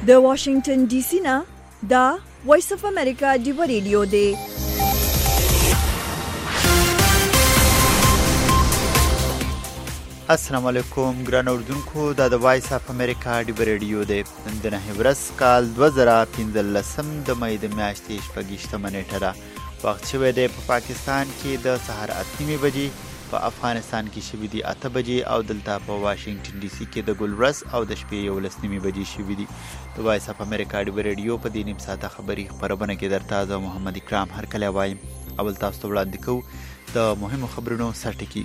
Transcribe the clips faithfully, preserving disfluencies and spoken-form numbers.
د واشنگټن ډي سي نه دا وایس اف امریکا دیو ریډیو دی. السلام علیکم ګران اوردونکو، دا د وایس اف امریکا دیو ریډیو دی. نن د نهه ورځ کال دوه زره پنځلسم د مې د میاشتې شپږیشتمه نیټه ده. وخت شوی دی په پاکستان کې د سهار اته نیمې بجې، په افغانستان کې شوي دي اته بجې، او دلته په واشنگټن ډي سي کې د ګل ورځ او د شپې یولس نیمې بجې شوي دي. د وایس اف امریکا دیو ریډیو په دې نیم ساعته خبري خپرونه کې درته زه محمد اکرام هرکلی وایم. اول تاسو ته وړاندې کوو د مهمو خبرونو سرټکي.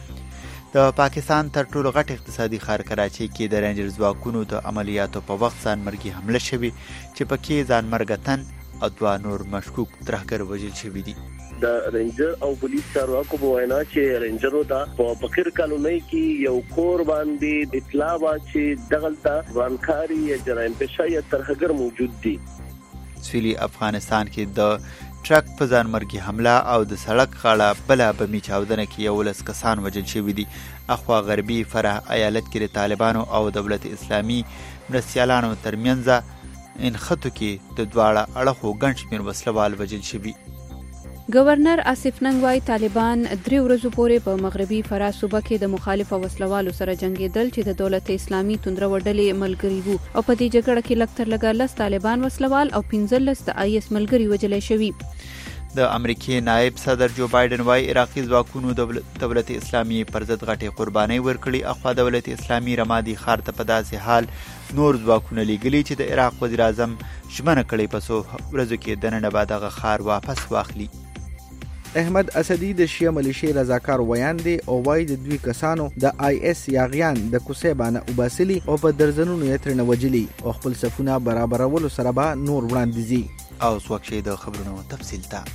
د پاکستان تر ټولو غټ اقتصادي ښار کراچۍ کې د رینجر ځواکونو د عملیاتو په وخت ځانمرګي حمله شوې چې پکې ځانمرګه تن او دوه نور مشکوک ترهګر وژل شوي دي. د رینجر او پولیس چارواکو په وینا چې رینجرو ته په فقیر کالونۍ کې یو کور باندې اطلاع وا چې دغلته ورانکاري یا جرایم پیشه یا ترهګر موجود دي. سویلي افغانستان کې د ټرک په ځانمرګي حمله او د سړک غاړه بله بمي چاودنه کې یولس کسان وژل شوي دي. اخوا غربي فرح ایالت کې د طالبانو او دولت اسلامي مرستیالانو ترمنځ انخطو کې د دواړه اړخو ګڼ شمېر وسلوال وژل شوي. گورنر آصف ننګ وايي طالبان درې ورځو پورې په مغربي فراه صوبه کې د مخالفو وسلوالو سره جنګېدل چې د دولت اسلامي توندرو ډلې ملګري وو، او په دې جګړه کې لږ تر لږه لس طالبان وسلوال او پنځلس د آی اس ملګري وژلي شوي. د امریکې نائب صدر جو بایدن وايي عراقي ځواکونو دولت اسلامي پر ضد غټې قربانۍ ورکړي. اخوا دولت اسلامي رمادي ښار ته په داسې حال نور ځواکونه لیږلي چې د عراق وزیر اعظم ژمنه کړې په څو ورځو کې دننه به دغه ښار واپس واخلي. احمد اسدي د شیعه ملیشې رضاکار ویان دی او وايي د دوی کسانو د آی اس یاغیان د کوڅې باندې وباسلي او په درزنونو یې ترنه وجلي او خپل صفونه برابرولو سره به نور وړاندې ځي. او څوک شي د خبرونو تفصیل ته.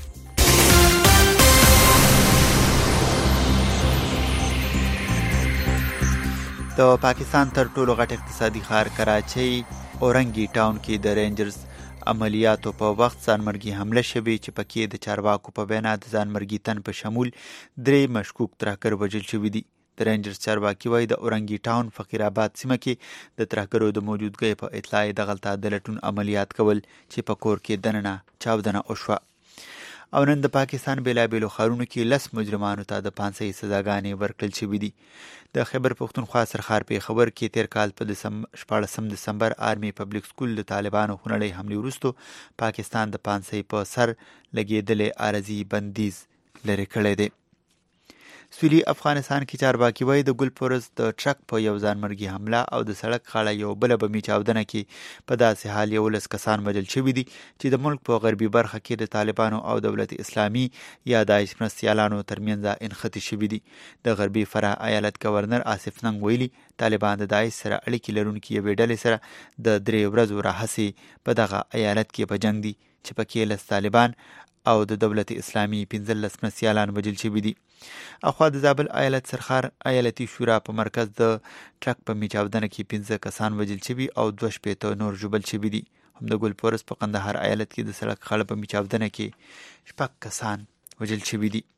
د پاکستان تر ټولو غټ اقتصادي ښار کراچۍ اورنګي ټاون کې د رینجرز عملیاتو په وخت ځانمرګي حمله شوې چې پکې د چارواکو په وینا د ځانمرګي تن په شمول درې مشکوک ترهګر وژل شوي دي. د رینجرز چارواکي وایي د اورنګي ټاون فقیر آباد سیمه کې د ترهګرو د موجودګۍ په اطلاع یې دغلته د لټون عملیات کول چې په کور کې دننه چاودنه وشوه. او نن د پاکستان بیلابیلو ښارونو کې لس مجرمانو ته د پانسۍ سزاګانې ورکړل شوي دي. د خیبر پښتونخوا سرخار پېښور کې تیر کال په شپاړسم دسمبر آرمي پبلک سکول د طالبانو خونړۍ حملې وروسته پاکستان د پانسۍ په سر لګېدلې عارضي بندیز لرې کړی دی. سویلي افغانستان کې چارواکي وایي د ګل پورز د ټرک په یو ځانمرګي حمله او د سړک غاړه یو بله بمي چاودنه کې په داسې حال یولس کسان وژل شوي دي چې د ملک په غربي برخه کې د طالبانو او دولت اسلامي یا داعش مرستیالانو ترمنځ انخطي شوي دي. د غربي فرح ایالت گورنر آصف ننګ ویلي طالبان د داعش سره اړیکې لرونکي یوې ډلې سره د درې ورځو راهیسې په دغه ایالت کې په جنګ دي چې پکې لس طالبان او د دولت اسلامي پنځلس مرستیالان وژل شوي دي. اخوا د زابل ایالت سرخار ایالتي شورا په مرکز د ټرک په میچاودنه کې پنځه کسان وژل شوي او دوه شپېته نور ژوبل شوي دي. هم د ګل پورس په قندهار ایالت کې د سړک غاړه په میچاودنه کې شپږ کسان وژل شوي دي.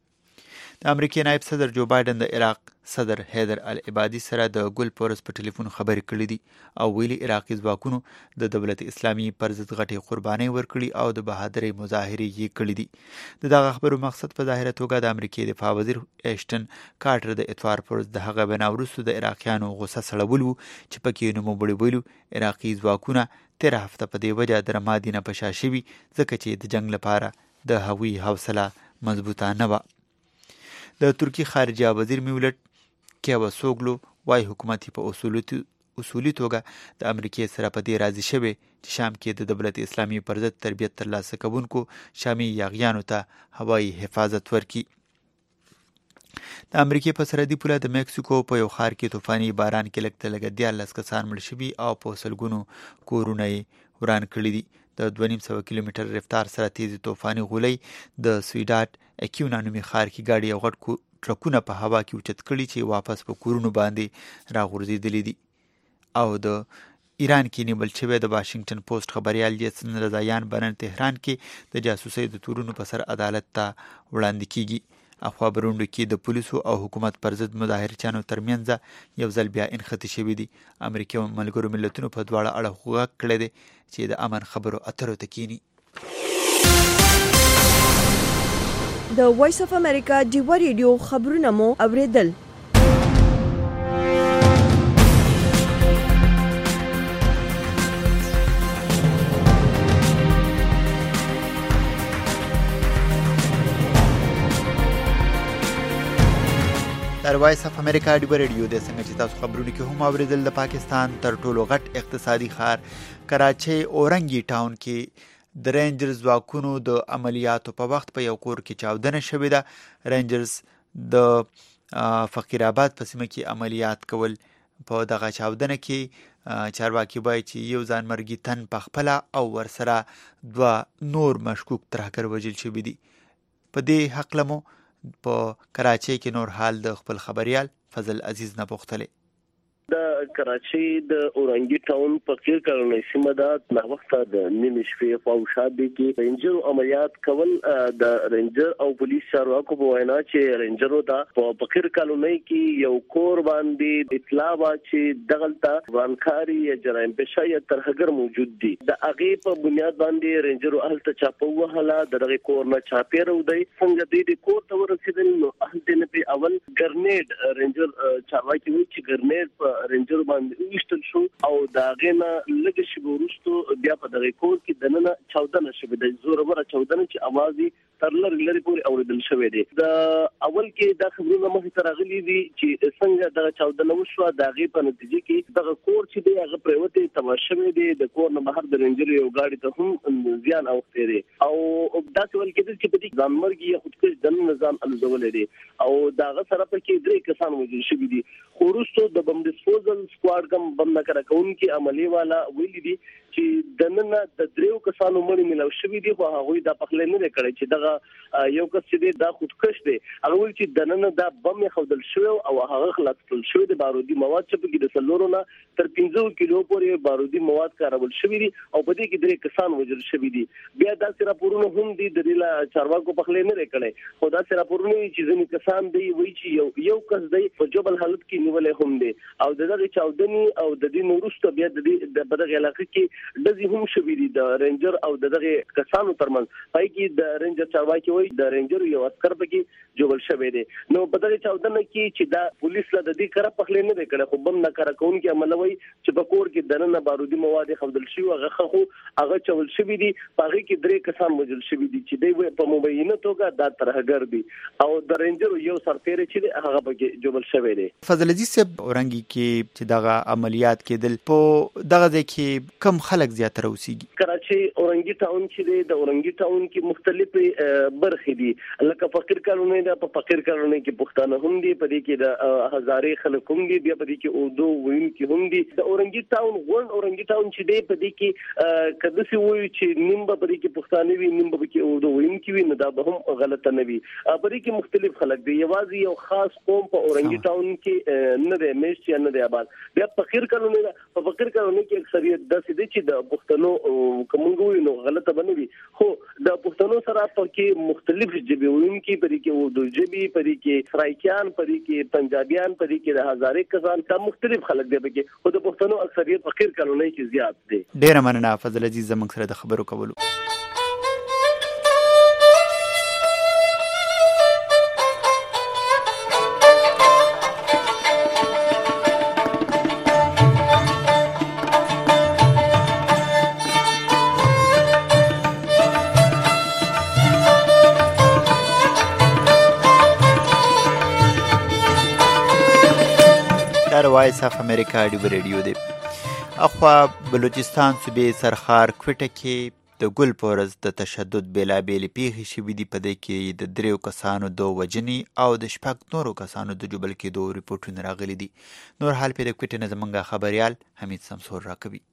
د امریکې نائب صدر جو بایدن د عراق صدر حیدر العبادي سره د ګل پورس په ټلیفون خبرې کړې دي او ویلي عراقي ځواکونو د دولت اسلامي پر ضد غټې قربانۍ ورکړي او د بهادرۍ مظاهرې یې کړې دي. د دغه خبرو مقصد په ظاهره توګه د امریکې دفاع وزیر ایشټن کارټر د اتوار پر د هغه وینا وروسته د عراقیانو غوسه سړول وو چې پکې نوموړي ویلو عراقي ځواکونه تېره هفته په دې وجه د رمادي نه په شا شوي ځکه چې د جنګ لپاره د هغوی حوصله مضبوطه نه وه. د ترکي خارجه وزیر میولټ کیوسوګلو وايي حکومت په اصولي توګه د امریکې سره په دې راضي شوی چې شام کې د دولت اسلامي پر ضد تربیت ترلاسه کوونکو شامي یاغیانو ته هوایي حفاظت ورکړي. د امریکې په سرحدي پوله د مکسیکو په یو ښار کې طوفاني باران کې لږ تر لږه دیارلس کسان مړه شوي او په سلګونو کورونه یې وران کړي دي. د دوه نیم سوه کیلومتر رفتار سره تیزې طوفاني غولۍ د سویډاټ اکیونا نومي ښار کې ګاډي او غټ ټرکونه په هوا کې اوچت کړي چې واپس په کورونو باندې راغورځېدلي دي. او د ایران کې نیول شوی د واشنگټن پوسټ خبریال یاسین رضایان به نن تهران کې د جاسوسۍ د تورونو په سر عدالت ته وړاندې کیږي. اخوا برونډو کې د پولیسو او حکومت پر ضد مظاهرچیانو ترمنځ یو ځل بیا انختی شوي دي. امریکا ملګرو ملتونو په دواړه اړه غږ کړی دی چې د امن خبرو اترو ته کینی. د وایس اف امریکا ډیوا ریډیو خبرونه مو اوریدل. در وایس اف امریکا ډیوا ریډیو د څنګه چې تاسو خبرونه کې هم اوریدل د پاکستان تر ټولو غټ اقتصادي ښار کراچۍ اورنګي ټاون کې د رینجرز ځواکونو د عملیاتو په وخت په یو کور کې چاودنه شوې ده. رینجرز د فقیر آباد په سیمه کې عملیات کول. په دغه چاودنه کې چارواکي وایي چې یو ځانمرګي تن په خپله او ورسره دوه نور مشکوک ترهګر وژل شوي دي. په دې هکله مو په کراچۍ کې نور حال د خپل خبريال فضل عزیز نه پوښتلې. د کراچۍ د اورنګي ټاون په قیر کلونی سیمه ده د وخت د نیمه شپې په اوشاد کې رینجر عملیات کول د رینجر او پولیس چارواکو په وینا چې رینجرو ته په قیر کلونی کې یو کور باندې اطلاع وا چې دغلطه ورانکاری یا جرایم پیشه یا ترهګر موجود دي. د هغه په بنیاد باندې رینجرو اهل چاپو وهله دغه کور نه چاپیرو دی څنګه د دې کور ته ورسېدل نو اهل دې په اول ګرنیډ رینجر چارواکي وی چې ګرنیډ رینجر باندې وشتل شو او دا غنه لږ شی ورستو بیا په دغه کور کې دنه چاودنه شوه د زور وره چاودنه چې اوازي تر لری لری پورې اوریدل شوې دي. د اول کې دا خبرونه مخې ته راغلي دي چې څنګه دغه چاودنه وشوه د هغې په نتیجه کې دغه کور چې دی هغه پریوتې تباه شوی دی. د کور نه بهر د رینجر یو ګاډي ته هم زیان اوښتی دی او داسې ویل کېدل چې په دې ځانمرګي یا خودکش دننه نظام الزولی دی او د هغه سره پکې درې کسان وژل شوي دي. خو وروستو د بم ډسپوزل سکواډ کم بم نکره کوونکي عملي والا ویلي دي چې دننه د دریو کسانو مړي ملو شوي دي خو هغوی دا پخلی نه دی کړی چې دغه یو کس چې دی دا خودکش دی. هغه ویل چې دننه دا بم یې ښودل شوی او هغه خلاص کړل شوی د بارودي مواد چې پکې د څلورو نه تر پنځه کیلو پورې بارودي مواد کارول شوي دي او په دې کې درې کسان وژل شوي دي. بیا داسې راپورونه هم دي د دې چارواکو پخلی نه دی کړی خو داسې راپورونه چې ځینې کسان دی وایي چې یو یو کس دی په جبل حالت کې نیولې هم دی او دغه چاودنې او د دې وروسته بیا د دې په دغه علاقه کې دزي هم شوي دي د رینجر او دغه کسانو ترمنځ. پای کې د رینجر چارواکي وایي د رینجر یو عسكر پکې جوړ شوی دی. نو په دغه چاودنه کې چې دا پولیس له د دې کړه پخلی نه دی کړی خو بم نه کار کوونکي عمل وایي چې په کور کې دننه بارودي مواد خودل شوي هغه خو هغه چول شوي دي. هغه کې درې کسان وژل شوي دي چې دوی په مبینه توګه دا ترهګر دي او د رینجر یو سرتیری چې هغه پکې جوړ شوی دی. فضل عزیز صاحب اورنګي کې چې دغه عملیات کېدل په دغه ځای کې کم خلک زیاتره اوسېږي؟ کراچۍ اورنګي ټاون چې دی د اورنګي ټاون کې مختلفې برخې دي لکه فقیر کالونی ده. په فقیر کالونی کې پښتانه هم دي په دې کې د هزارې خلک هم دي بیا په دې کې اردو ویونکي هم دي. د اورنګي ټاون غونډ اورنګي ټاون چې دی په دې کې که داسې وایو چې نیم به په دې کې پښتانه وي نیم به په کې اردو ویونکي وي نو دا به هم غلطه نه وي. په دې کې مختلف خلک دي یوازې یو خاص قوم په اورنګي ټاون کې نه دی میشت یا نه دی آباد. بیا فقیر کالونی ده په فقیر کالونی کې اکثریت داسې دي چې د پښتنو کومنګوي نو غلطه بنوي خو د پښتنو سره پکې مختلف ژبې ویونکي په دې کې اردو ژبې په دې کې سرایکیان په دې کې پنجابیان په دې کې د هزارې کسان دا مختلف خلک دي پکې خو د پښتنو اکثریت فقیر کالونی کې زیات دي. ډیره مننه فضل عزیز زموږ سره د خبرو کولو. وایس اف امریکا ډیوا ریډیو دی. اخوا بلوچستان صوبې سرخار کوټه کې د ګل په ورځ د تشدد بېلابېلې پیښې شوي دي. په دې کې د دریو کسانو د وژنې او د شپږ نورو کسانو د جبل کېدو ریپورټونه راغلي دي. نور حال پې د کوټې نه زموږ خبریال حمید سمسور راکوي.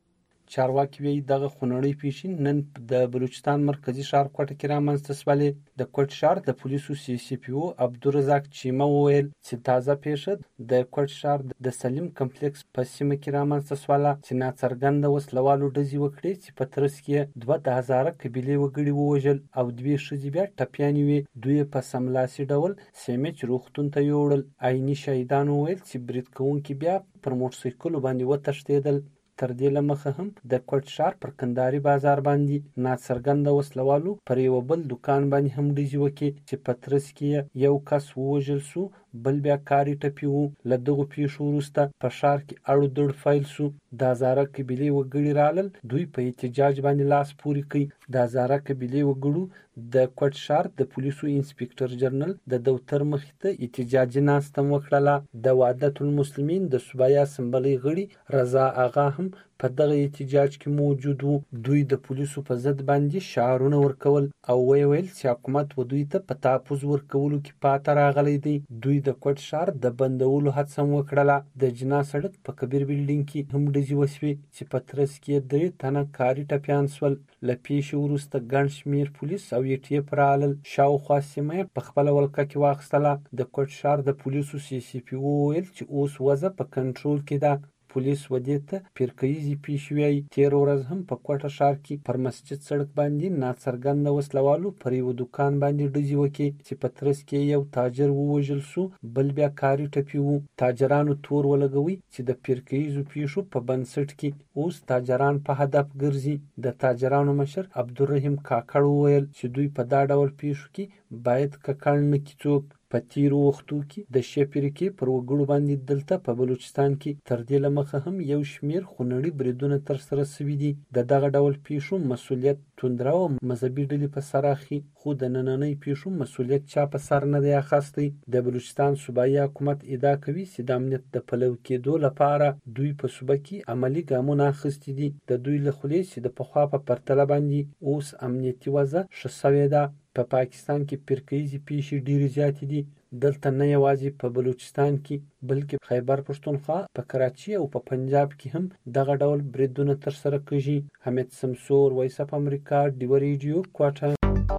چارواکي وایي دغه خونړۍ پیښې نن د بلوچستان مرکزي ښار کوټه کې رامنځته شولې. د کوټ ښار د پولیسو سی سی پی او عبدالرزاق چیمه وویل چې تازه پیښه د کوټ ښار د سلیم کمپلیکس په سیمه کې رامنځته شوله چې ناڅرګنده وسلوالو ډزې وکړې چې په ترڅ کې دوه د هزاره قبیلې وګړي ووژل او دوې ښځې بیا ټپیانې وې. دوی په سملاسي ډول سیمچ روغتون ته یوړل. عیني شهیدان وویل چې برید کوونکي بیا پر موټرسایکلو باندې وتښتېدل. تر دې له مخه هم د کوټ ښار پر کندهاري بازار باندې ناڅرګنده وسلوالو پر یوه بل دوکان باندې هم ډزې وکړې چې په ترڅ کې یو کس ووژل سو، بل بیا کاري ټپي وو. له دغو پیښو وروسته په ښار کې اړو دوړ پیل سو. د هزاره قبیلې وګړي رالل، دوی په احتجاج باندې لاس پورې کړي. د هزاره قبیلې وګړو د کوټ ښار د پولیسو انسپکټر جنرال د دفتر مخې ته احتجاجي ناسته وکړله. د وحدت المسلمین د صوبایي اسمبلۍ غړي رضا اغا هم په دغه احتجاج کې موجود وو. دوی د پولیسو په ضد باندې شعارونه ورکول او ویل چې حکومت و دوی ته په تحفظ ورکولو کې پاته راغلی دی. دوی د کوټ ښار د بندولو هڅه هم وکړله. د جنا سړک په کبیر بلډینګ کې هم ډزې وسوې چې په ترڅ کې درې تنه کاري ټپیان سول. له پیښې وروسته ګڼ شمېر پولیس او یې ټیپ رالل. شاوخوا سیمه یې په خپله ولکه کې واخیستله. د کوټ ښار د پولیسو سی سی پی وویل چې اوس وضع په کنټرول کې ده. پولیس ودې ته پیرکیزي پیښې وایي. تېره ورځ هم په کوټه ښار کې پر مسجد سړک باندې ناڅرګنده وسلوالو پر یوه دوکان باندې ډزې وکړې چې په ترڅ کې یو تاجر ووژل سو، بل بیا کاري ټپي وو. تاجرانو تور ولګوي چې د پیرکیزو پیښو په بنسټ کې اوس تاجران په هدف ګرځي. د تاجرانو مشر عبدالرحیم کاکړ وویل چې دوی په دا ډول پیښو کې باید ککړ نه کړي څوک. په تیرو وختو کې د شی پیرکې پر وګړو باندې دلته په بلوچستان کې تر دې له مخه هم یو شمېر خونړي بریدونه ترسره شوي دي. د دغه ډول پیښو مسؤلیت توندره او مذهبي ډلې په سر اخلي، خو د نننۍ پیښو مسؤلیت چا په سر نه دی اخیستی. د بلوچستان صوبایي حکومت ادعا کوي چې د امنیت د پلوي کېدو لپاره دوی په صوبه کې عملي ګامونه اخیستي دي. د دوی له خولې چې د پخوا په پرتله باندې اوس امنیتي وضع ښه سوې ده. په پا پاکستان کې پیرکیزي پیښې ډېرې زیاتې دي. دلته نه یوازې په بلوچستان کې بلکې خیبر پښتونخوا، په کراچي او په پنجاب کې هم دغه ډول بریدونه ترسره کیږي. حمید سمسور، وایس اف امریکا، ډیو ریډیو، کوټه.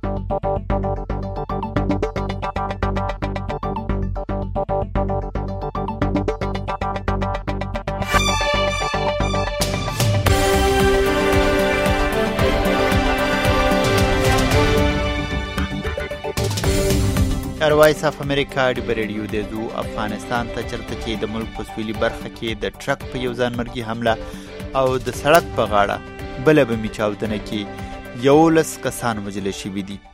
وایس اف امریکا ډیو ریډیو د زو افغانستان ته چرته چې د ملک په سویلي برخه کې د ټرک په یو ځانمرګي حمله او د سړک په غاړه بله بمي چاودنه کې یولس کسان وژل شوي دي.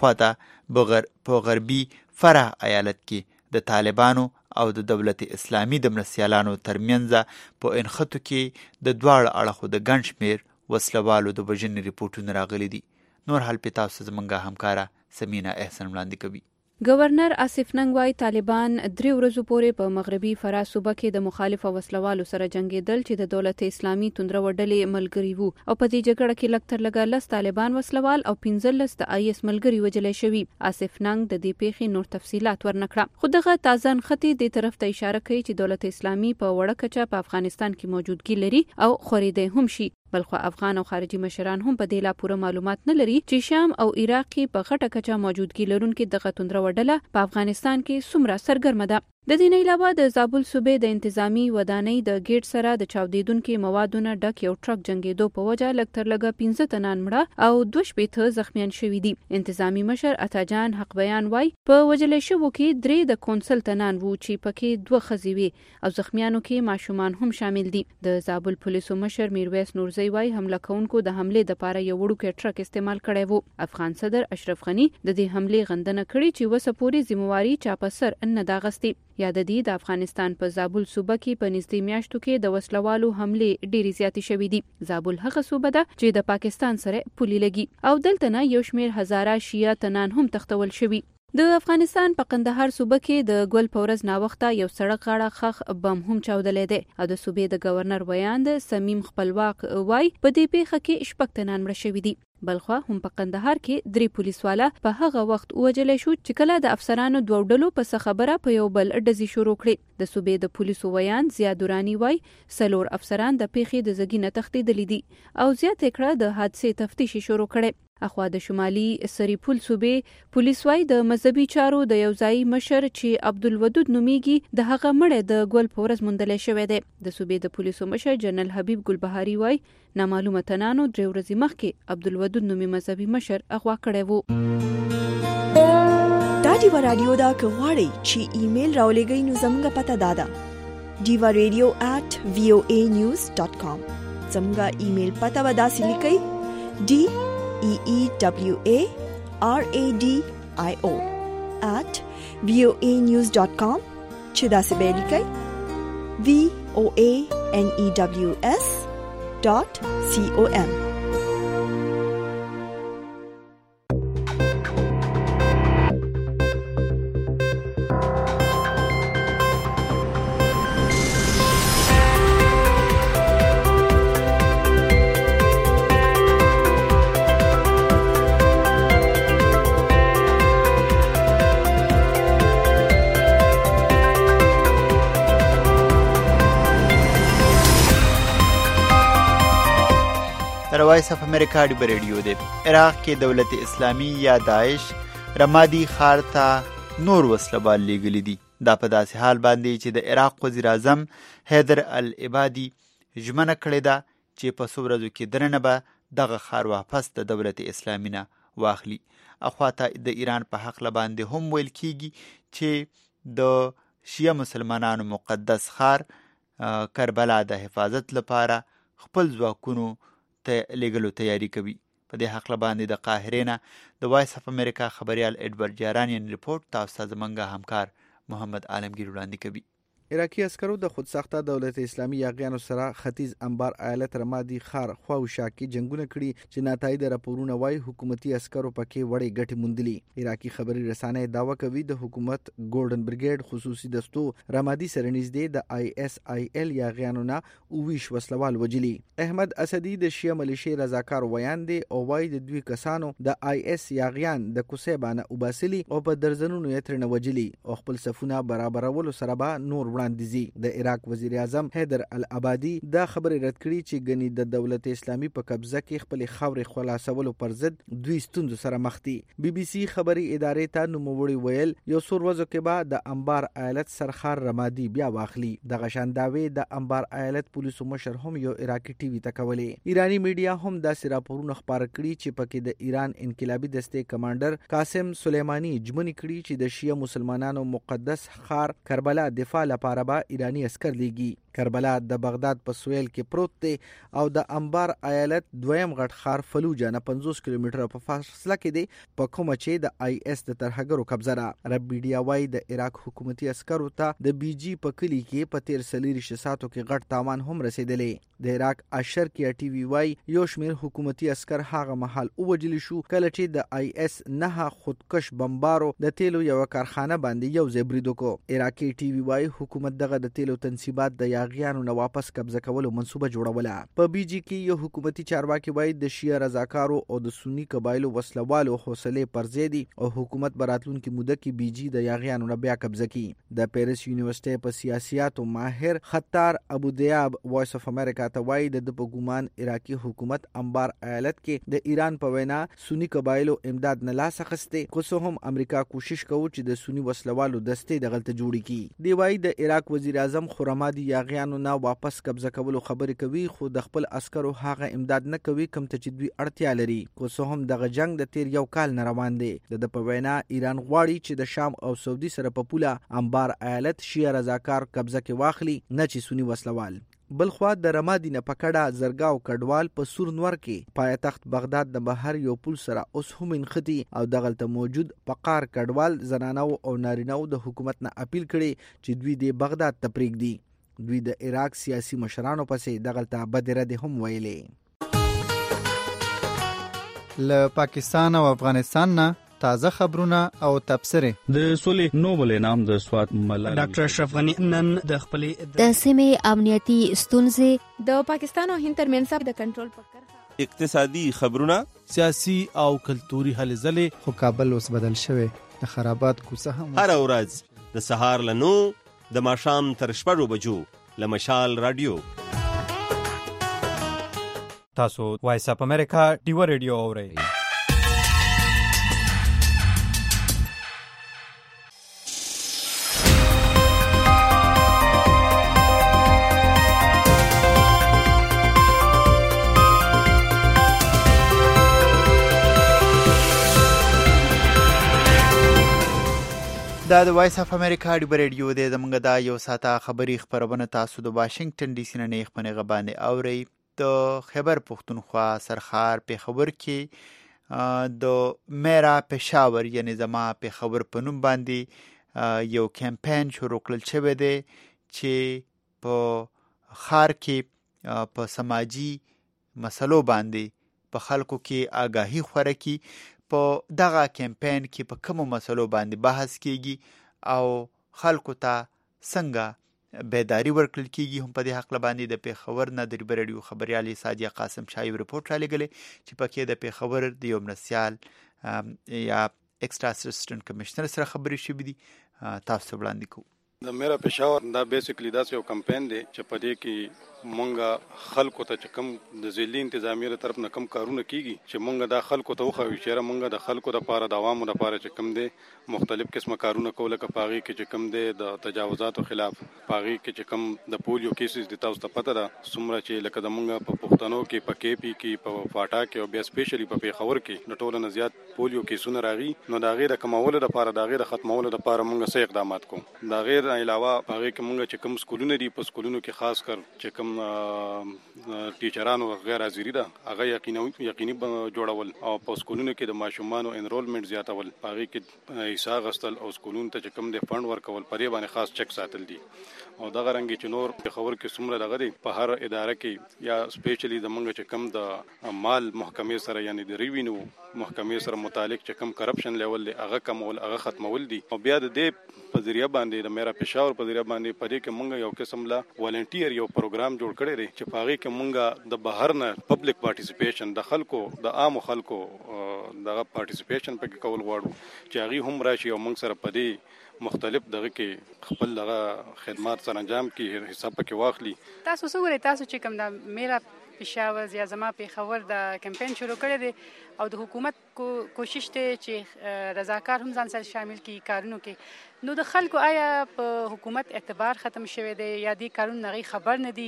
اخواته په غربي فرح ایالت کې د طالبانو او د دولت اسلامي د مرستیالانو ترمنځ په انخطو کې د دواړو اړخو د ګڼ شمېر وسلوالو د وژنې ریپورټونه راغلي دي. نور حال په تاسو زموږ همکاره سمینا احسن وړاندې کوي. گورنر آصف ننګ وایي طالبان درې ورځو پورې په مغربي فراه صوبه کې د مخالفو وسلوالو سره جنګېدل چې د دولت اسلامي توندره ډلې ملګري وو او په دې جګړه کې لږ تر لږه لس طالبان وسلوال او پنځلس د آی اس ملګري وژل شوي. آصف ننګ د دې پیښې نور تفصیلات ورنکړه، خو دغه تازه نښتې دې طرف ته اشاره کوي چې دولت اسلامي په وړه کچه په افغانستان کې موجودګي لري او خورېدی هم شي. بلخو افغان او خارجي مشران هم په دې لا پوره معلومات نه لري چې شام او عراق کې په غټه کچه موجودګي لرونکي دغه توندره ډله په افغانستان کې څومره سرګرمه ده. د دې نه علاوه د زابل صوبې د انتظامی ودانۍ د گیټ سره د چاودیدونکو موادونو ډک یو ټرک جنگیدو په وجه لږ تر لږه پنځه تنان مړه او دوه شپېته زخمیان شوي دي. انتظامی مشر عطاجان حق بیان وای په وژل شوو کې درې د کونسل تنان وو چې پکې دوه ښځې وي او زخمیانو کې ماشومان هم شامل دي. د زابل پولیسو مشر میرویس نورزی وای حمله کوونکو د حملې د پاره یو وړوکی ټرک استعمال کړی وو. افغان صدر اشرف غنی د دې حملې غندنه کړې چې وسه پوری ذمہواری چا په سر نه دا غستې. یا د دې د افغانستان په زابل صوبه کې په نږدې میاشتو کې د وسلوالو حملې ډېرې زیاتې شوې دي. زابل هغه صوبه ده چې د پاکستان سره پولي لګي او دلته نه یو شمېر هزاره شیعه تنان هم تختول شوي. د افغانستان په قندهار صوبه کې د ګل پورز ناوخته یو سړک غاړه خخ بم هم چاودلې ده او د صوبې د گورنر ویاند سمیم خپلواک وای په دې پیښه کې شپږ تنان مړه شوي دي. بلخوا هم په قندهار کې درې پولیسوالا په هغه وخت وجلې شو چې کله د افسرانو دوه ډلو په څه خبره په یو بل ډزې شروع کړې. د صوبې د پولیسو ویان زیاد دورانی وای سلور افسران د پیښې د زګینه تښتېدلي دي او زیاته کړه د حادثې تفتیش شروع کړي. اخوا د شمالي سریپول صوبې پولیس وای د مذهبي چارو د یوځای مشر چې عبدالودود نومیږي د هغه مړی د ګل په ورځ موندلی شوی دی. د صوبې د پولیسو مشر جنرال حبیب ګلبهاري وای نامعلومه تنانو درې ورځې مخکې عبدالودود نومي مذهبي مشر اغوا کړی وو. دا ډیوا رادیو دا که غواړئ چې ایمیل راولېږئ نو زموږ پته دا ده ډیوا ریډیو ایٹ وی او ای نیوز ډاټ کام. زموږ ایمیل پته به داسې لیکئ ډي E E W A R A D I O at v o a news dot com چې دا څه به لیکئ V O A N E W S dot C O M. وایس اف امریکا ډیوا ریډیو دی. عراق کې دولت اسلامی یا داعش رمادي ښار ته نور وسلوال لیږلي دي. دا په داسې حال باندې چې د عراق وزیر اعظم حیدر العبادي ژمنه کړې ده چې په څو ورځو کې دننه به دغه ښار واپس د دولت اسلامي نه واخلي. اخوا ته د ایران په حق باندې هم ویل کیږي چې د شیعه مسلمانانو مقدس ښار کربلا د حفاظت لپاره خپل ځواکونو ته لېږلو تیاری کوي. په دې حق باندې د قاهرې نه د وایس اف امریکا خبریال ایډورډ جارانین رپورټ تاسو ته زموږ همکار محمد عالمگیر وړاندې کوي. عراقي عسکرو د خودساخته دولت اسلامي یاغیانو سره ختیځ انبار ایالت رمادي ښار خواوشا کې جنگونه کړي چې ناتایید راپورونه وایي حکومتي عسکرو پکې وړې ګټې موندلي. عراقي خبري رسانې دعوه کوي د حکومت ګولډن بریګیډ خصوصي دستو رمادي سره نږدې د آی اس آی ال یاغیانو نه اوویش وسلوال وجلي. احمد اسدي د شیعه ملیشې رضاکار ویان دی او وایي د دوی کسانو د آی اس یاغیان د کوڅې باندې وباسلي او په درزنونو یې ترنه وجلي او خپل صفونه برابرولو سره به نور وړاندیزي. د عراق وزیر اعظم حیدر العبادي دا خبرې رد کړي چې ګني د دولت اسلامي په قبضه کې خپل خاورې خلاصولو پر ضد دوی ستونزو سره مخ دي. بي بي سي خبري ادارې ته نوموړي ویل یو څو ورځې کې به د انبار ایالت سرخار رمادي بیا واخلي. دغه شانداوي د انبار ایالت پولیسو مشر هم یو عراقي ټي وي ته کولې. ایرانی میډیا هم داسې راپورونه خپاره کړي چې پکې د ایران انقلابي دستې کمانډر قاسم سلیمانی جمنی کړي چې د شیعه مسلمانانو مقدس ښار کربلا دفاع لپاره به ایرانی عسكر لیږي. کربلا د بغداد په سویل کې پروت دی او د انبار ایالت دویم غټ ښار فلوجه نه پنځوس کیلومتره په فاصله کې دی په کومه چې د آی اس د ترهګرو قبضه ده. رب میډیا وایي د عراق حکومتي عسکرو ته د بیجی په کلی کې په تیر سلیری شساتو کې غټ تاوان هم رسیدلی. د عراق اشر کې ټي وی وایي یو شمیر حکومتي عسكر هغه محل اوجلی شو کله چې د آی اس نه خودکش بمبارو د تیلو یو کارخانه باندې یو ځای برید وکړ. عراقي ټي وی وایي حکومت دغه د تیلو تنصیبات د یاغیانو نه واپس قبضه کولو منصوبه جوړوله. په بیجی کې یو حکومتي چارواکي وایي د شیعه رضاکارو او د سنی قبایلو وسلوالو حوصله پر ضد دي او حکومت براتلونکو موده کې بیجی د یاغیانو نه بیا قبضه کوي. د پیرس یونیورسيټي په سیاسياتو ماهر خطار ابو دیاب وایس اف امریکا ته وایي د په ګومان عراقي حکومت انبار ایالت کې د ایران په وینا سنی قبایلو امداد نه لاس اخسته خو هم امریکا کوشش کوي چې د سنی وسلوالو دستې د غلطه جوړی کړي. دی وایي د عراق وزیر اعظم خرمادي یاغیانو نه واپس قبضه کولو خبرې کوي خو د خپل عسکرو هغه امداد نه کوي کوم ته چې دوی اړتیا لري. خو هم دغه جنگ د تیر یو کال نه روان دی. د په وینا ایران غواړي چې د شام او سعودي سره په پوله انبار ایالت شیعه رضاکار قبضه کې واخلي نه چې سنی وسلوال. بلخوا د رمادي نه پکړه زرګاو کډوال په سور نور کې پایتخت بغداد د بهر یو پل سره اوس هم انختی او دغلته موجود پقار کډوال زنانو او نارینو د حکومت نه اپیل کړي چې دوی د بغداد ته پریږدي. دوی د عراق سیاسي مشرانو پسې دغلته بدره ده هم ویلې. له پاکستان او افغانستان نه تازه خبرونه او تبصره. د سولې نوبل انعام د سوات ملالي ډاکټر اشرف غنی نن د خپلې د سیمې امنیتي ستونزې د پاکستان او هند ترمنځ د کنټرول په کرښه اقتصادي خبرونه، سیاسي او کلتوري هلې ځلې. خو کابل اوس بدل شوی، د خرابات کوڅه هم. هر ورځ د سهار له نو د ماښام تر شپږو بجو له مشال رادیو. تاسو وایس اپ امریکا ډیو ریډیو اورئ. دا د وایس اف امریکا ډیو ریډیو دی. زموږ دا یو ساعته خبري خبرونه تاسو د واشنگټن ډي سي نه نه خپنه غبانې اورئ. د خیبر پختونخوا سرخار په خبر کې د میرا پېښور یعنی زما پېښور په نوم باندې یو کمپاین شروع کړل شوی دی چې په خار کې په سماجی مسلو باندې په خلکو کې آگاهی خوره کی. په دغه کمپاین کې په کومو مسلو باندې بحث کیږي او خلکو ته څنګه بیداری ورکړل کیږي. هم په دې حق باندې د پېښور نه د ریډیو رادیو خبريالي سادیه قاسم شاه رپورټ را لګلې چې پکې د پېښور د یو مرسیال یا ایکسترا اسسټنټ کمشنر سره خبرې شوې دي. تاسو وړاندې کوو. د میرا پېښور دا بیسیکلی دا یو کمپاین دی چې په دې کې مونږه خلکو ته چې کوم د ذیلی انتظامیه تر طرف نه کوم کارونه کیږي چې مونږه دا خلکو ته وخوي چې مونږه د خلکو د پاره د عوامو د پاره چې کوم دی مختلف قسمه کارونه کوله که پاغي کې چې کوم دی د تجاوزاتو خلاف، پاغي کې چې کوم د پولیو کیسز د تاسو ته پته ده څومره چې لکه د مونږه په پښتنو کې په کې پی کې په فاټا کې او بیا سپیشلی په پېښور کې د ټولو نه زیات پولیو کیسونه راغی. نو دا غیر کمولو د پاره دا غیر ختمولو د پاره مونږه څه اقدامات کوو. دا غیر علاوه پاغي کې مونږه چې کوم سکولونه دي په سکولونو کې خاص کر چې کوم ټیچرانو غیر حاضری ده هغه یقیني یقیني جوړول او په سکولونو کې د ماشومانو انرولمنت زیاتول، پاغي کې حصہ غستل او سکولونو ته چې کوم د فند ورکول پرې باندې خاص چک ساتل دي. او دغه رنګ چې نور په خبر کې څومره دغه دی په هر اداره کې یا سپیشلی د منګه چې کوم د مال محکمې سره یعنی د ریوینیو محکمې سره متعلق چې کوم کرپشن لیول دی هغه کمول هغه ختمول دي. او بیا د دې په ذریعہ باندې د میرا پېښور په ذریعہ باندې پدې کې مونږ یو قسم لا والنټیر یو پروګرام جوړ کړی دی چې پاغي کې مونږ د بهر نه پبلک پارټیسیپیشن د خلکو د عام خلکو دغه پارټیسیپیشن پکې کول غواړو چې هغه هم راشي او مونږ سره پدې مختلف دغه کې خپل دغه خدمات سره انجام کې حساب پکې واخلي. تاسو څه ګورئ تاسو چې کوم د میرا پېښور یا زما پېښور د کمپاین شروع کړی دی او د حکومت کو کوشش ته چې رضاکار هم ځان سره شامل کی کارونو کې، نو د خلکو آیا په حکومت اعتبار ختم شوی دی یا دې کارونه نغي خبر نه دي؟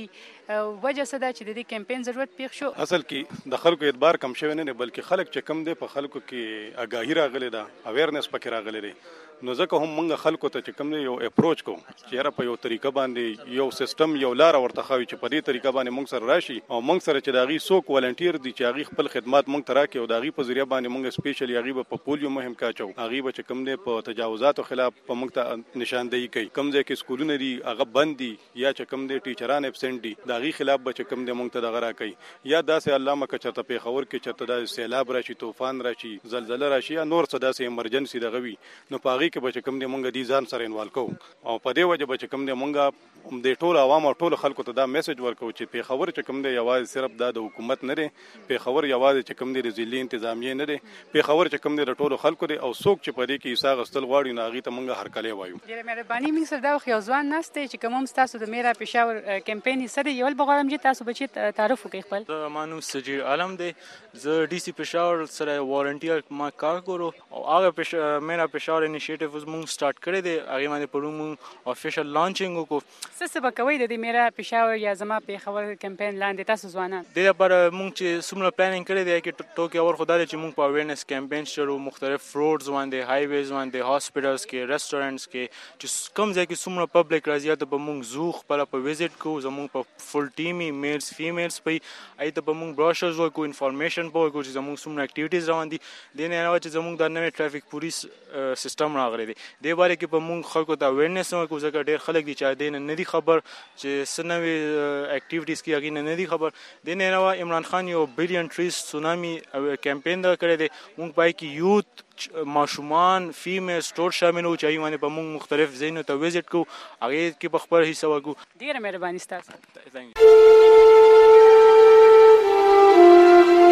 وجه څه ده چې د دې کمپاین ضرورت پیښ شو؟ اصل کې د خلکو اعتبار کم شوی نه دی بلکې خلک چې کم دی په خلکو کې آگاهی راغلی ده، اویرنس پکې راغلی دی. نو ځکه هم موږ خلکو ته چې کوم یو اپروچ کوو چې یاره په یو طریقه باندې یو سیستم یو لار ورته خوي چې په دې طریقه باندې موږ سره راشي او موږ سره چې داغي څوک والنټیر دي چې هغه خپل خدمات موږ ته راکړي او داغي په ذریعہ باندې موږ سپیشلی هغه په پولیو مهم کاچو، هغه به چې کوم دی په تجاوزاتو خلاف په موږ ته نشاندهي کوي. کوم ځای کې سکولونه دي هغه بند دي یا چې کوم دی ټیچران ابسنټ دي داغي خلاف به چې کوم دی موږ ته دغه راکړي یا داسې علامه که چرته پېښور کې چرته د سیلاب راشي، طوفان راشي، زلزلہ راشي یا نور څه داسې ایمرجنسي دغه وي نو پاغي کې به چې کوم دی موږ دي ځان سره انوالو کو او په دې وجه به چې کوم دی مونږه د ټول عوام او ټول خلکو ته دا میسج ورکو چې پېښور چې کوم دی یوازې صرف دا د حکومت نه دی، پېښور یوازې چې کوم دی د ذیلی انتظامیه نه دی، پېښور چې کوم دی د ټول خلکو دی او څوک چې په دې کې حصہ غستل غواړي نو هغه ته مونږ هرکلی وایو. ډیره مهرباني موږ سره دا خو ځوان نسته چې کوم تاسو د میرا پېښور کمپاین سره یو بغواړم چې تاسو بچی تعارف وکړئ خپل. د مانو سجیر عالم دی، زه ډي سي پېښور سره والنټیر ما کار کورو او هغه میرا پېښور انیشیټیو مونږ سٹارټ کړی دی، هغه باندې پرون مونږ افیشل لانچینګ وکړو. څه څه به کوئ د دې میرا پېښور یا زما پېښور کمپاین لاندې تاسو ځوانان؟ دې لپاره مونږ چې څومره پلانینګ کړی دی کې ټوکې اور خدای چې مونږ په اویرنس کمپاین شروع مختلف روډز باندې، های ویز باندې، هاسپټلز کې، ریسټورانټس کې چې کوم ځای کې څومره پبلک راځي ته به مونږ زو خپل په وزټ کوو، زمونږ په فل ټیمي میلز فیمیلز په ای ته به مونږ بروشرز ورکو، انفارمیشن به ورکو چې زمونږ څومره اکټیویټیز روان دي. دې نه علاوه چې زمونږ د نوې ټرافیک پولیس سیستم راغلی دی دې باره کې به مونږ خلکو ته اویرنس ورکو ځکه ډېر خلک دي چې دې نه دي خبر چې څه نوې اکټیویټیز کې هغې نه دي خبر. دې نه علاوه عمران خان یو بلین ټریز سونامي کمپین دا کړی دی، مونږ پای کې یوت ماشومان فیمیلز ټول شامل وو چې هغې باندې به مونږ مختلف ځایونو ته وزټ کوو، هغې کې به خپل حصه ورکړو. ډېره مهرباني ستاسو.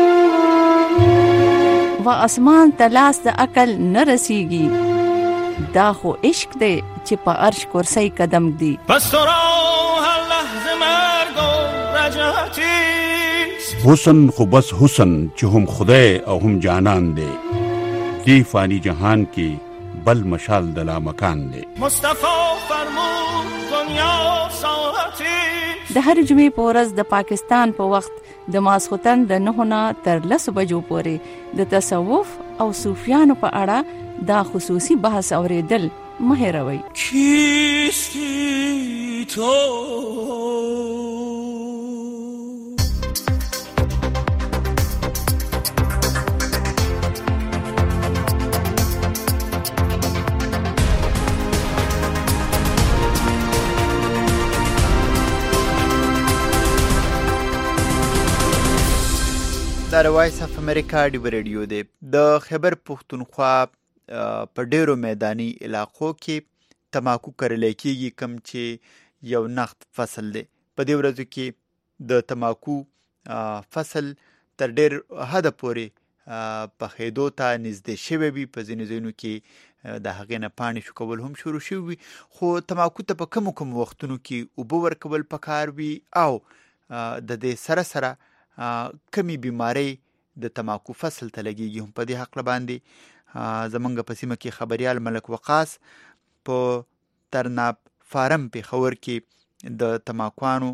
و اسمان ته لاس د عقل نه رسیږي دا خو عشق دی چې په عرش کرسی قدم دی پس تو را هر لحظه مرگ و رجعتی حسن خو بس حسن چې هم خدای او هم جانان دی دی فانی جهان کې بل مشال د لا مکان دی مصطفی فرمود دنیا ساعتی د هر جمعې په ورځ د پاکستان په وخت د ماسختن د نهو نه تر لسو بجو پورې د تصوف او صوفیانو په اړه دا خصوصي بحث اوریدل مه هېروئ. کیستی تو دا وایس اف امریکا ډیو ریډیو دی. د خیبر پښتونخوا په ډیرو میداني علاقو کې تماکو کرل کېږي کم چې یو نخت فصل دی. په دې ورځو کې د تماکو فصل تر ډیر حد پورې پخېدو ته نږدې شوی وي. په ځینو ځایونو کې د هغې نه پاڼې شکول هم شروع شوي وي. خو تماکو ته په کومو کومو وختونو کې اوبه ورکول پکار وي او د دې سره سره کمی بیماری د تماکو فصل ته لګیږي. هم په دې حق باندې زمونږ په سیمه کې خبریال ملک وقاص په ترناب فارم پېښور کې د تماکوانو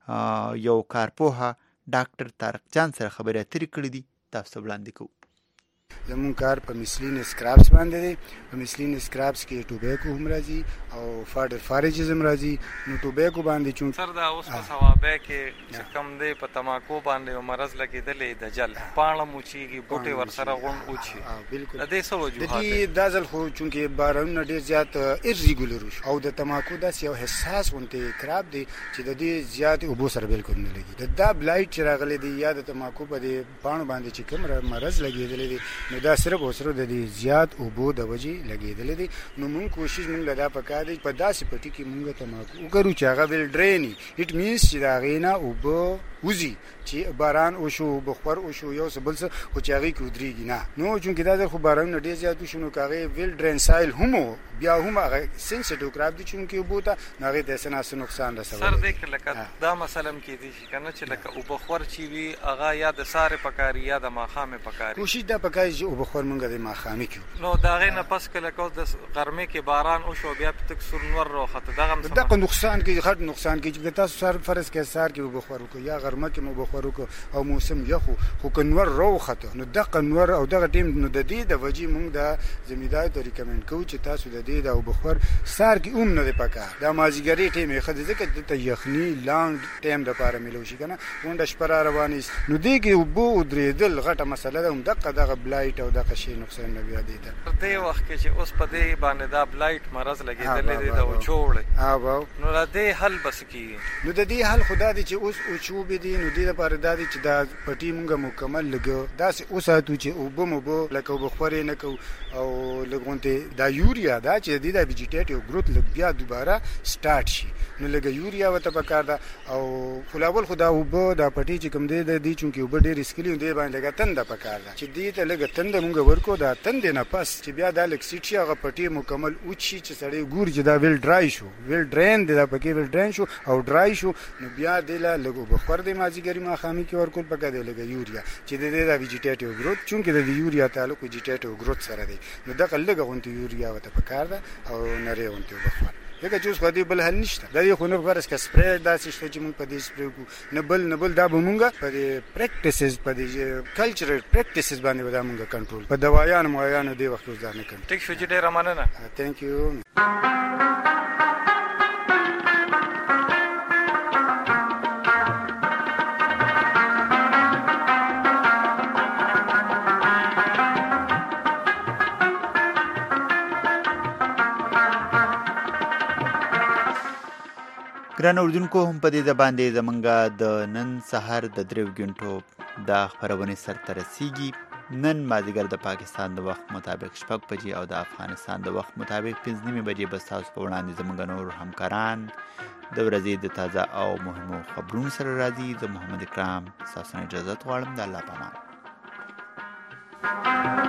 یو کارپوهه ډاکټر طارق جان سره خبرې اترې کړې دي. تاسو وړاندې کوو. زمون کار په مسلین سکرابس باندې دی. په مسلین سکرابس کې ټوبیکو هم راځي او فاډر فارجز هم راځي. نو ټوبیکو باندې چون سر دا اوس په ثوابه کې چې کم دی په تماکو باندې مرز لګېدلې د جل پاڼه موچیږي بوټي ورسره غون اوچي. بالکل د دې څه وجوهات د دې دا ځل خو چونکې بارانونه ډېر زیات ایرریګولر شو او د تماکو داسې یو حساس غونډې کراب دی چې د دې زیات اوبو سره بالکل نه لګي. د دا بلایټ چې راغلی دی یا د تماکو په دې پاڼو باندې چې کوم مرز لګېدلی دی نو دا صرف او صرف د دې زیات اوبو د وجې لګېدلی دی. نو مونږ کوشش مونږ له دا پکار دی په داسې پټي کې مونږ تماکو وکړو چې هغه ویل ډریني. اټ مینس چې د هغې نه اوبه وځي چې باران وشو بخور وشو یو څه بل څه خو چې هغې کې ودرېږي نه. نو چونکې دا ځل خو بارانونه ډېر زیات وشو نو که هغې ویل ډرین سایل هم بیا هم هغه سینسیټیو کراب دي چونکې اوبو ته نو هغې ته څه نه څه نقصان رسولی. سر دی که لکه دا مثلا هم کېدی شي که نه چې لکه اوبخور چې وي هغه یا د سارې پکاري یا د ماښامې پکاري. کوشش دا پکار چې اوبخور مونږ د ماښامي کړو. نو د هغې نه پس که لکه اوس د غرمې کې باران وشو بیا پې تک سور نور راوخته دغه هم دغه نقصان کوي غټ نقصان کوي چې تاسو سر فرض کړئ سهار کې اوبخور وکړو یا غرمه کې مو اوبخور وکړو او موسم یخو خو که نور راوخته نو دغه نور او دغه ټیم نو د دې د وجې مونږ د زمیندارو ته ریکمنډ کوو چې تاسو د دې د اوبخور سهار کې هم نه دی پکار. دا مازدیګري ټیم یې ښه دی ځکه دلته یخني لانګ ټایم دپاره میلو شي که نه غونډه شپه را روانې نو دې کې اوبه ودرېدل غټه مسله ده. هم دقه دغه بلایټ او دغه شی نقصان نه بیا دی ته تر دې وخت کې چې اوس په دې باندې دا بلایټ مرض لګېدلی دی د اوچوړی نو د دې حل به څه کېږي؟ نو د دې حل خو دا دی چې اوس اوچوبې دي نو دې دپاره دا دی چې دا پټي مونږ مکمل لږ داسې وساتو چې اوبه موبه لکه اوبخور یې نه کوو او لږ غوندې دا یوریا ده چې د دې دا ویجیټیټیو ګروت لږ بیا دوباره سټارټ شي نو لږه یوریا ورته پکار ده. او خو اول خو دا اوبه دا پټي چې کوم دی د دې چونکې اوبه ډېرې څښلي نو دې باندې لږه تنده پکار ده چې دې ته لږه تنده مونږ ورکړو. دا تندې نه پس چې بیا دا لږ سیټ شي هغه پټي مکمل اوچ شي چې سړی ګوري چې دا ویل ډرای شو ویل ډرین دی دا پکې ویل ډرین شو او ډرای شو نو بیا دې له لږ اوبخور دی مازدیګري ماښامي کې ورکول پکار دی لږه یوریا چې د دې دا ویجیټیټیو ګروت چونکې د یوریا تعلق ویجیټیټیو ګروت سره دی نو دغه لږه غونډې یوریا ورته پکار ده او نرۍ غونډې اوبخور ځکه چې اوس خو دې بل حل نشته. دا دې خو نه فرض که سپری داسې شته چې مونږ په دې سپری وکړو نه بل نه بل دا به مونږ په دې پریکټسز په دې کلچرل پریکټسز باندې به دا مونږ کنټرول په دوایانو موایانو دې وخت اوس دا نه کوو. ټیک شو چې ډېره مننه. تھینک یو. ګران اردوونکو هم په دې ځبان دی زمونږ د نن سهار د دریو ګنټو دا خپرونې سرته رسیږي. نن مازدیګر د پاکستان د وخت مطابق شپږ بجې او د افغانستان د وخت مطابق پنځه نیمې بجې به ستاسو په وړاندې زموږ نور همکاران د ورځې د تازه او مهمو خبرونو سره راځي. زه محمد اکرام ستاسو نه اجازت غواړم. د الله په امان. شي.